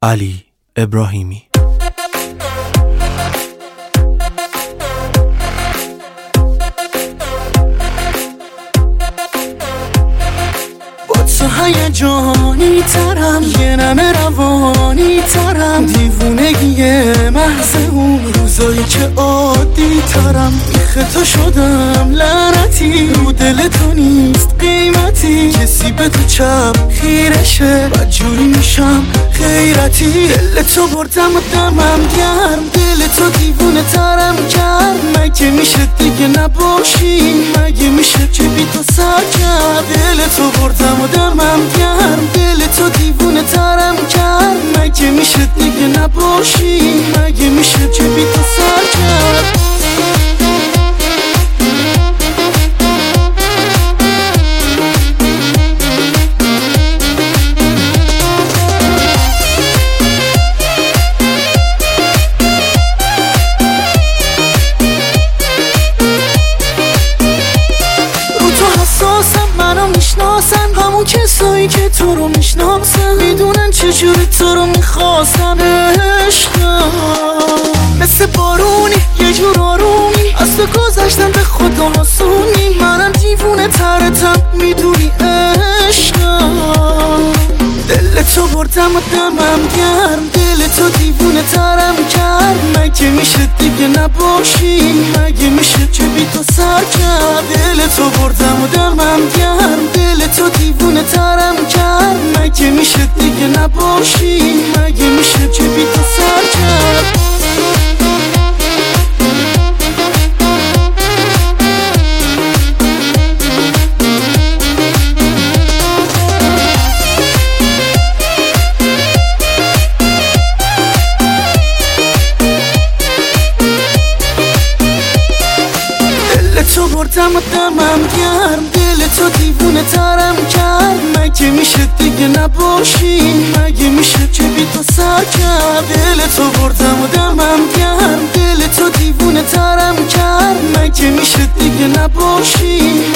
علی ابراهیمی. هیجانی ترم، یه نمه روانی ترم، دیوونگی محض اون روزایی که عادی ترم. بیخطا شدم لعنتی، رو دل تو نیست قیمتی، کسی به تو چپ خیرشه بدجوری میشم خیرتی. دل تو بردم و دمم گرم، دل تو دیوونه ترم کرد. مگه میشه دیگه نباشی، مگه میشه که بی تو سر کرد. دل تو بردم و دمم گرم، دل تو دیوونه ترم کرد. مگه میشه دیگه نباشی، مگه میشه که بی تو سر کرد. منو میشناسن همون کسایی که تو رو میشناسن، میدونن چجوری تو رو میخواستم. عشقم مثل بارونی یه جور آرومی از تو گذشتم، به خدا آسونی. منم دیوونه ترتم میدونی عشقم. دل تو بردم و دمم گرم، دل تو دیوونه ترم کرد. مگه میشه دیگه نباشی، مگه میشه که بی تو سر کرد. دل تو بردم و دمم گرم، دل تو دیوونه ترم کرد. مگه میشه دیگه نباشی، مگه میشه که بی تو سر کرد. تو بردم و دمم گرم، دل تو دیوونه ترم کرد. مگه میشه دیگه نباشی، مگه میشه که بی تو سر کرد. دل تو بردم و دمم گرم، دل تو دیوونه ترم کرد. مگه میشه دیگه نباشی،